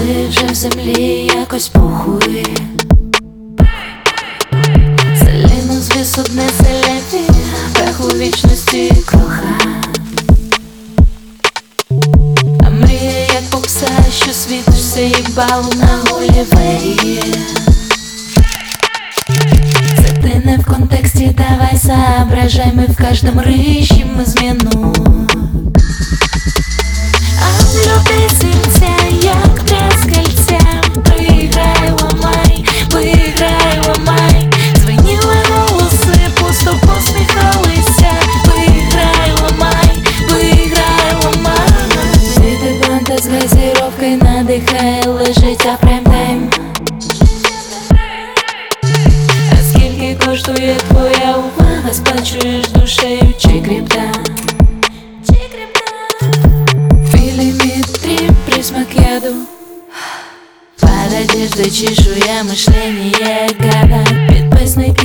коли вже в землі якось похуй. Селіну звіс одне селяві, пеху вічності кроха. А мрія як попса, що світишся їбалу на Гулівері. Це ти не в контексті, давай соображай, мы в каждом рыщем измену. А влюби серця, як тряскальця, поіграй, ламай, дзвеніли голоси, пусто посміхалися. Поіграй, ламай. Світи бланта з газіровкою надихає, лежить а прайм-тайм. А скільки коштує твоя увага, сплачуєш душею чи крипта? Присмак яду под одеждой, чешуя, мышление гада. Підписник